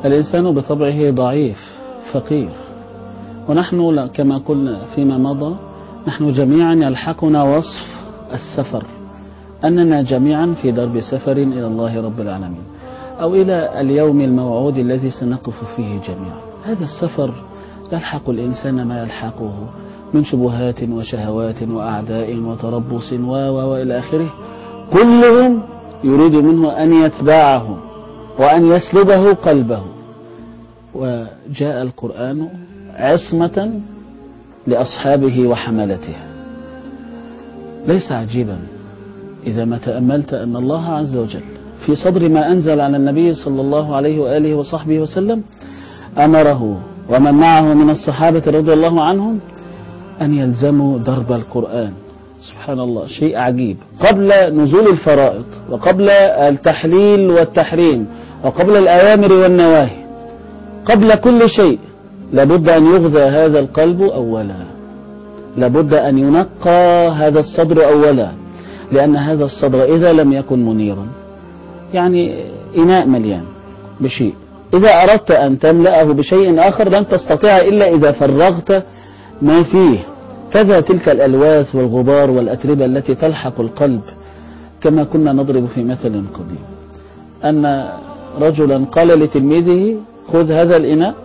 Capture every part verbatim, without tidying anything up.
الإنسان بطبعه ضعيف فقير، ونحن كما قلنا فيما مضى نحن جميعا يلحقنا وصف السفر، أننا جميعا في درب سفر إلى الله رب العالمين، أو إلى اليوم الموعود الذي سنقف فيه جميعا. هذا السفر يلحق الإنسان ما يلحقه من شبهات وشهوات وأعداء وتربص و وإلى آخره، كلهم يريد منه أن يتبعه وأن يسلبه قلبه. وجاء القرآن عصمة لأصحابه وحملته. ليس عجيبا إذا ما تأملت أن الله عز وجل في صدر ما أنزل على النبي صلى الله عليه وآله وصحبه وسلم أمره ومن معه من الصحابة رضي الله عنهم أن يلزموا درب القرآن. سبحان الله، شيء عجيب. قبل نزول الفرائض وقبل التحليل والتحريم وقبل الأوامر والنواهي، قبل كل شيء لابد أن يغذى هذا القلب أولا، لابد أن ينقى هذا الصدر أولا، لأن هذا الصدر إذا لم يكن منيرا يعني إناء مليان بشيء، إذا أردت أن تملأه بشيء آخر لن تستطيع إلا إذا فرغت ما فيه. كذا تلك الألواث والغبار والأتربة التي تلحق القلب، كما كنا نضرب في مثل قديم أن رجلا قال لتلميذه خذ هذا الإناء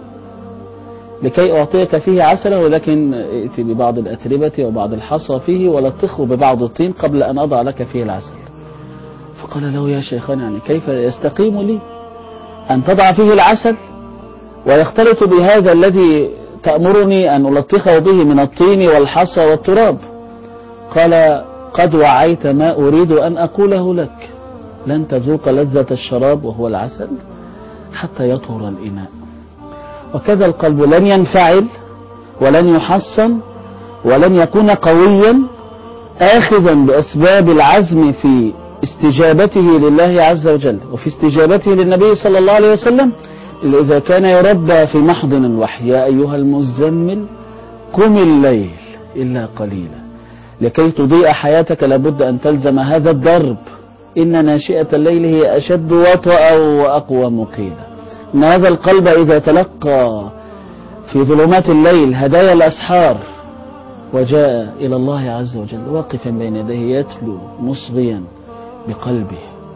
لكي أعطيك فيه عسله، ولكن ائتي ببعض الأتربة وبعض الحصى فيه ولطخه ببعض الطين قبل أن أضع لك فيه العسل. فقال له يا شيخان يعني كيف يستقيم لي أن تضع فيه العسل ويختلط بهذا الذي تأمرني أن ألطخه به من الطين والحصى والتراب؟ قال قد وعيت ما أريد أن أقوله لك، لن تذوق لذة الشراب وهو العسل حتى يطهر الإناء. وكذا القلب لن ينفعل ولن يحصن ولن يكون قويا آخذا بأسباب العزم في استجابته لله عز وجل وفي استجابته للنبي صلى الله عليه وسلم إذا كان يربى في محضن الوحي. يا أيها المزمل قم الليل إلا قليلا. لكي تضيء حياتك لابد أن تلزم هذا الدرب. إن ناشئة الليل هي أشد وطأ وأقوى مقيلا. إن هذا القلب إذا تلقى في ظلمات الليل هدايا الأسحار وجاء إلى الله عز وجل واقفا بين يديه يتلو مصغيا بقلبه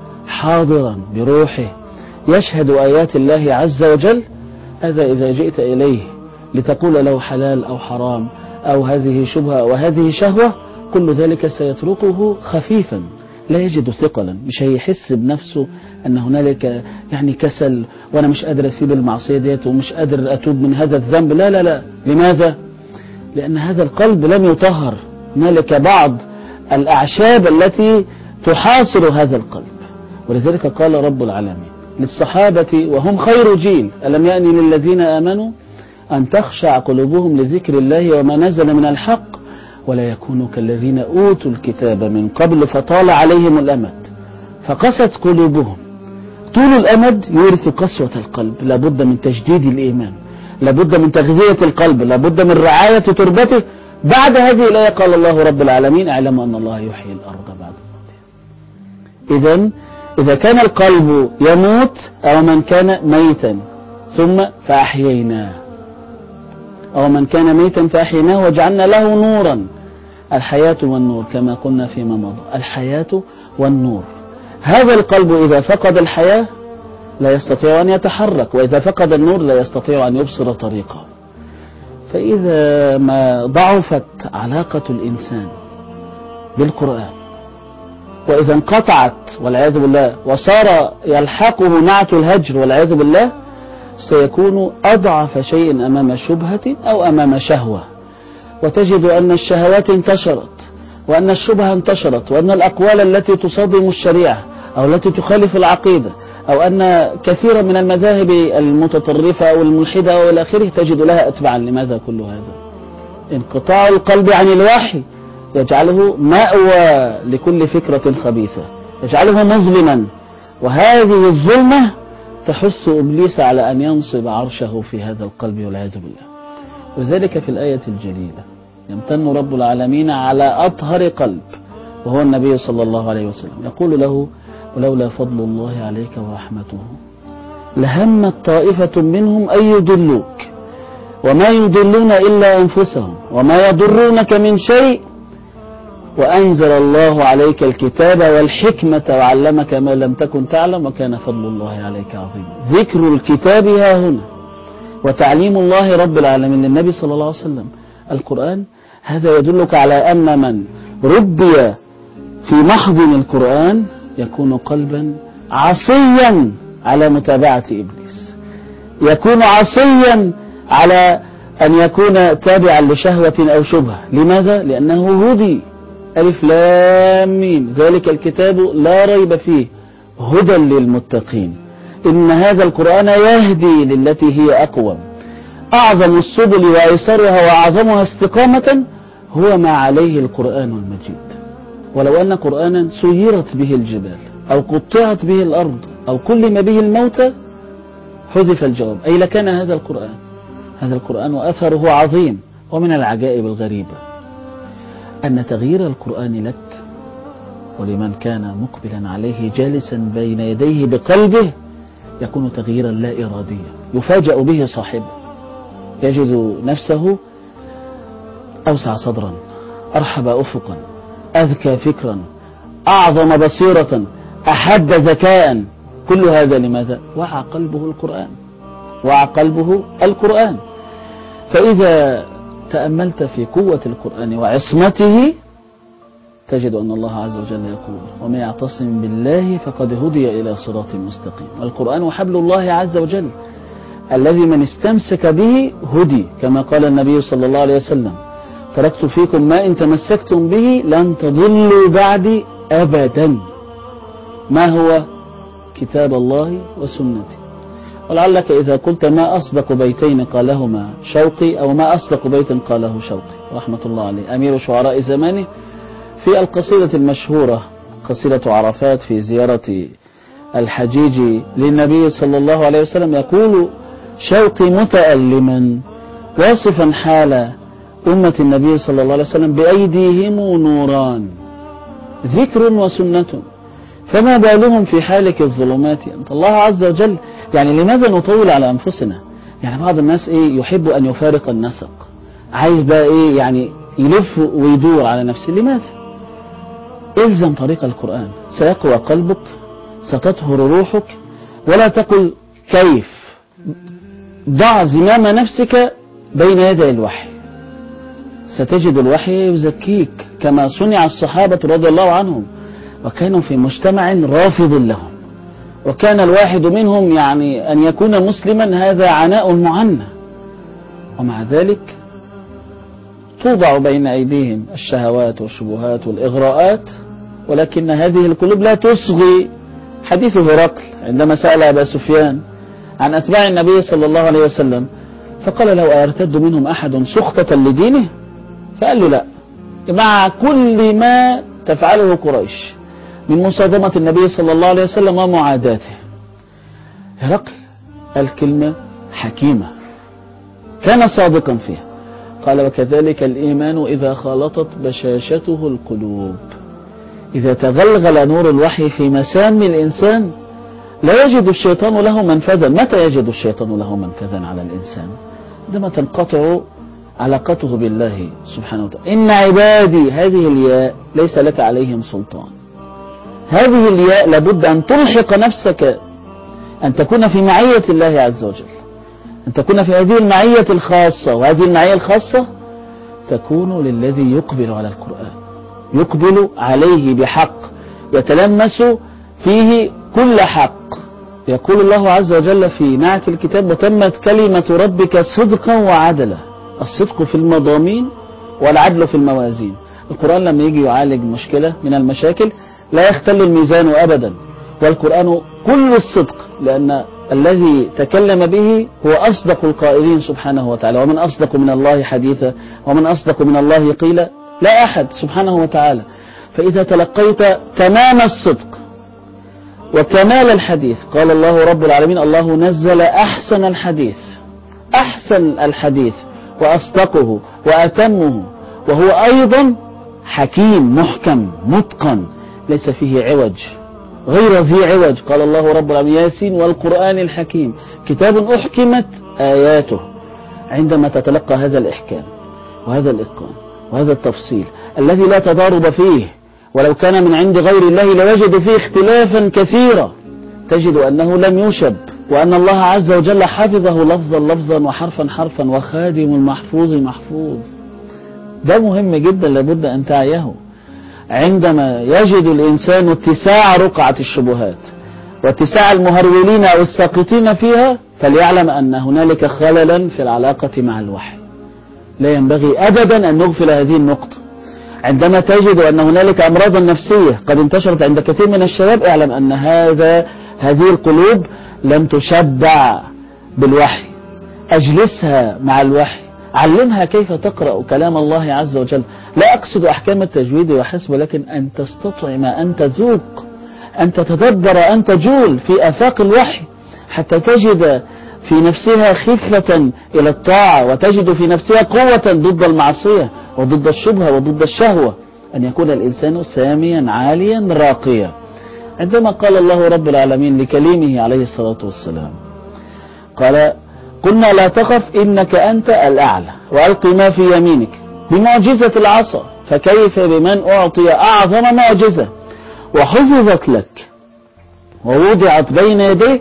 حاضرا بروحه يشهد آيات الله عز وجل، هذا إذا جئت إليه لتقول له حلال أو حرام أو هذه شبهة أو هذه شهوة، كل ذلك سيتركه خفيفا لا يجد ثقلا، مش هيحس بنفسه أن هنالك يعني كسل وأنا مش قادر أسيب المعصية ديت ومش قادر أتوب من هذا الذنب. لا لا لا. لماذا؟ لأن هذا القلب لم يطهر. هنالك بعض الأعشاب التي تحاصر هذا القلب. ولذلك قال رب العالمين للصحابة وهم خير جيل ألم يأن للذين آمنوا أن تخشع قلوبهم لذكر الله وما نزل من الحق ولا يكونوا كالذين أوتوا الكتاب من قبل فطال عليهم الأمد فقست قلوبهم. طول الأمد يورث قسوة القلب. لابد من تجديد الإيمان، لابد من تغذية القلب، لابد من رعاية تربته. بعد هذه الآية قال الله رب العالمين اعلموا أن الله يحيي الأرض بعد موتها. إذن إذا كان القلب يموت أو من كان ميتا ثم فأحييناه أو من كان ميتا فأحييناه وجعلنا له نورا. الحياة والنور كما قلنا فيما مضى، الحياة والنور. هذا القلب إذا فقد الحياة لا يستطيع أن يتحرك، وإذا فقد النور لا يستطيع أن يبصر طريقه. فإذا ما ضعفت علاقة الإنسان بالقرآن وإذا انقطعت والعياذ بالله وصار يلحقه نعت الهجر والعياذ بالله، سيكون أضعف شيء أمام شبهة أو أمام شهوة. وتجد أن الشهوات انتشرت وأن الشبهة انتشرت وأن الأقوال التي تصادم الشريعة أو التي تخالف العقيدة أو أن كثيرا من المذاهب المتطرفة أو الملحدة والى آخره تجد لها أتباعا. لماذا كل هذا؟ انقطاع القلب عن الوحي يجعله مأوى لكل فكرة خبيثة، يجعله مظلما، وهذه الظلمة تحث إبليس على أن ينصب عرشه في هذا القلب والعياذ بالله. وذلك في الآية الجليلة يمتن رب العالمين على أطهر قلب وهو النبي صلى الله عليه وسلم، يقول له ولولا فضل الله عليك ورحمته لهمت طائفة منهم أن يضلوك وما يضلون إلا أنفسهم وما يضرونك من شيء وأنزل الله عليك الكتاب والحكمة وعلمك ما لم تكن تعلم وكان فضل الله عليك عظيما. ذكر الكتاب ها هنا وتعليم الله رب العالمين للنبي صلى الله عليه وسلم القرآن، هذا يدلك على أن من ربي في محضن القرآن يكون قلبا عصيا على متابعة إبليس، يكون عصيا على أن يكون تابعا لشهوة أو شبهة. لماذا؟ لأنه هدي. ألف لام ميم ذلك الكتاب لا ريب فيه هدى للمتقين. إن هذا القرآن يهدي للتي هي أقوم. أعظم السبل وأيسرها وأعظمها استقامة هو ما عليه القرآن المجيد. ولو أن قرآنا سيرت به الجبال أو قطعت به الأرض أو كلم به الموتى حذف الجواب، أي لكان هذا القرآن. هذا القرآن وأثره عظيم. ومن العجائب الغريبة أن تغيير القرآن لك ولمن كان مقبلا عليه جالسا بين يديه بقلبه يكون تغييرا لا إراديا يفاجأ به صاحبه، يجد نفسه أوسع صدرا، أرحب أفقا، أذكى فكرا، أعظم بصيرة، أحد ذكاء. كل هذا لماذا؟ وعى قلبه القرآن، وعى قلبه القرآن. فإذا تأملت في قوة القرآن وعصمته تجد أن الله عز وجل يقول ومن يعتصم بالله فقد هدي إلى صراط مستقيم. والقرآن حبل الله عز وجل الذي من استمسك به هدي، كما قال النبي صلى الله عليه وسلم تركت فيكم ما إن تمسكتم به لن تضلوا بعدي أبدا. ما هو؟ كتاب الله وسنتي. ولعلك إذا قلت ما أصدق بيتين قالهما شوقي أو ما أصدق بيت قاله شوقي رحمة الله عليه أمير شعراء زمانه في القصيدة المشهورة قصيدة عرفات في زيارة الحجيج للنبي صلى الله عليه وسلم يقول شوقي متألما واصفا حال أمة النبي صلى الله عليه وسلم بأيديهم نوران ذكر وسنة فما بالهم في حالك الظلمات أنت. الله عز وجل يعني لماذا نطول على أنفسنا؟ يعني بعض الناس إيه يحب أن يفارق النسق، عايز بقى إيه يعني يلف ويدور على نفسه. لماذا؟ إلزم طريق القرآن سيقوى قلبك، ستطهر روحك. ولا تقل كيف، ضع زمام نفسك بين يدي الوحي، ستجد الوحي يزكيك كما صنع الصحابة رضي الله عنهم، وكانوا في مجتمع رافض لهم، وكان الواحد منهم يعني أن يكون مسلما هذا عناء معنى، ومع ذلك توضع بين أيديهم الشهوات والشبهات والإغراءات، ولكن هذه القلوب لا تصغي. حديث هرقل عندما سأل أبا سفيان عن أتباع النبي صلى الله عليه وسلم فقال لو أيرتد منهم أحد سخطة لدينه؟ فقال له لا، مع كل ما تفعله قريش من مصادمة النبي صلى الله عليه وسلم ومعاداته. هرقل الكلمة حكيمة كان صادقا فيها، قال وكذلك الإيمان إذا خالطت بشاشته القلوب. إذا تغلغل نور الوحي في مسام الإنسان لا يجد الشيطان له منفذا. متى يجد الشيطان له منفذا على الإنسان؟ عندما تنقطع علاقته بالله سبحانه وتعالى. إن عبادي، هذه الياء ليس لك عليهم سلطان. هذه الياء لابد أن تلحق نفسك، أن تكون في معية الله عز وجل، أن تكون في هذه المعية الخاصة. وهذه المعية الخاصة تكون للذي يقبل على القرآن، يقبل عليه بحق، يتلمس فيه كل حق. يقول الله عز وجل في نعت الكتاب وتمت كلمة ربك صدقا وعدلا. الصدق في المضامين والعدل في الموازين. القرآن لما يجي يعالج مشكلة من المشاكل لا يختل الميزان أبدا، والقرآن كل الصدق، لأن الذي تكلم به هو أصدق القائلين سبحانه وتعالى. ومن أصدق من الله حديثا ومن أصدق من الله قيلا؟ لا أحد سبحانه وتعالى. فإذا تلقيت تمام الصدق وكمال الحديث، قال الله رب العالمين الله نزل أحسن الحديث، أحسن الحديث وأصدقه وأتمه، وهو أيضا حكيم محكم متقن ليس فيه عوج غير ذي عوج. قال الله رب العالمين: ياسين والقرآن الحكيم كتاب أحكمت آياته. عندما تتلقى هذا الإحكام وهذا الإتقان وهذا التفصيل الذي لا تضارب فيه، ولو كان من عند غير الله لوجد فيه اختلافا كثيرا، تجد أنه لم يشب، وأن الله عز وجل حفظه لفظا لفظا وحرفا حرفا، وخادم المحفوظ محفوظ. ده مهم جدا، لابد أن تعيه. عندما يجد الإنسان اتساع رقعة الشبهات واتساع المهرولين أو الساقطين فيها، فليعلم أن هنالك خللا في العلاقة مع الوحي. لا ينبغي أبدا أن نغفل هذه النقطة. عندما تجد أن هنالك أمراض نفسية قد انتشرت عند كثير من الشباب، اعلم أن هذا هذه القلوب لم تشبع بالوحي. أجلسها مع الوحي، علمها كيف تقرأ كلام الله عز وجل. لا أقصد أحكام التجويد وحسب، ولكن أن تستطعم، أن تذوق، أن تتدبر، أن تجول في آفاق الوحي، حتى تجد في نفسها خفة إلى الطاعة، وتجد في نفسها قوة ضد المعصية وضد الشبهة وضد الشهوة. أن يكون الإنسان ساميا عاليا راقيا. عندما قال الله رب العالمين لكليمه عليه الصلاة والسلام، قال: قلنا لا تخف إنك أنت الأعلى وألق ما في يمينك، بمعجزة العصا، فكيف بمن أعطي أعظم معجزة وحفظت لك ووضعت بين يديك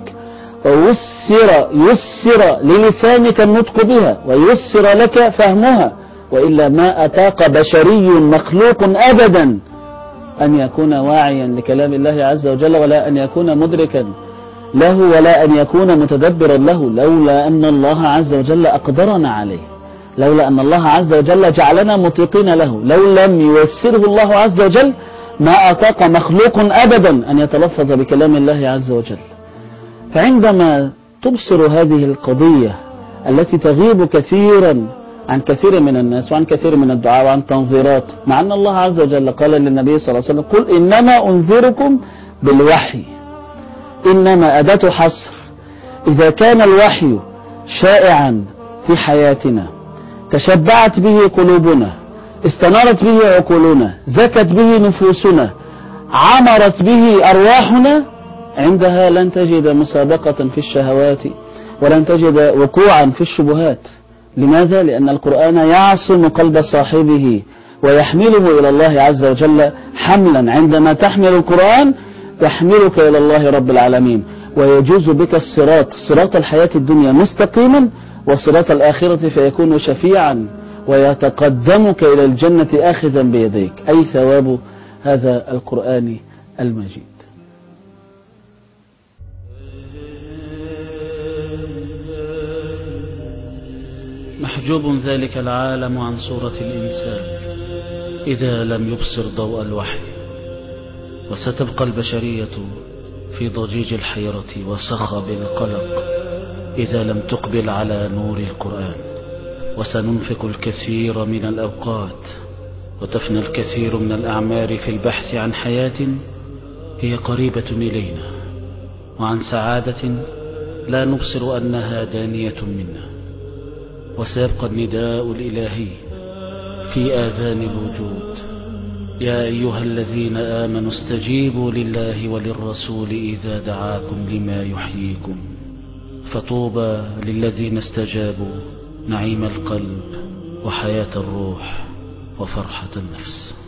ويسر يسر للسانك النطق بها ويسر لك فهمها، وإلا ما أتاق بشري مخلوق أبدا أن يكون واعيا لكلام الله عز وجل، ولا أن يكون مدركا له، ولا أن يكون متدبرا له، لولا أن الله عز وجل أقدرنا عليه، لولا أن الله عز وجل جعلنا مطيقين له. لو لم ييسره الله عز وجل ما أطاق مخلوق أبدا أن يتلفظ بكلام الله عز وجل. فعندما تبصر هذه القضية التي تغيب كثيرا عن كثير من الناس وعن كثير من الدعاء وعن تنظيرات، مع أن الله عز وجل قال للنبي صلى الله عليه وسلم: قل إنما أنذركم بالوحي. إنما أداة حصر. إذا كان الوحي شائعا في حياتنا، تشبعت به قلوبنا، استنارت به عقولنا، زكت به نفوسنا، عمرت به أرواحنا، عندها لن تجد مسابقة في الشهوات ولن تجد وقوعا في الشبهات. لماذا؟ لأن القرآن يعصم قلب صاحبه ويحمله إلى الله عز وجل حملا. عندما تحمل القرآن يحملك إلى الله رب العالمين، ويجوز بك الصراط، صراط الحياة الدنيا مستقيما، وصراط الآخرة فيكون شفيعا ويتقدمك إلى الجنة آخذا بيديك، أي ثواب هذا القرآن المجيد. محجوب ذلك العالم عن صورة الإنسان إذا لم يبصر ضوء الوحي، وستبقى البشرية في ضجيج الحيرة وصخب القلق إذا لم تقبل على نور القرآن. وسننفق الكثير من الأوقات وتفنى الكثير من الأعمار في البحث عن حياة هي قريبة إلينا، وعن سعادة لا نبصر أنها دانية منا. وسيبقى النداء الإلهي في آذان الوجود: يا أيها الذين آمنوا استجيبوا لله وللرسول إذا دعاكم لما يحييكم. فطوبى للذين استجابوا نعيم القلب وحياة الروح وفرحة النفس.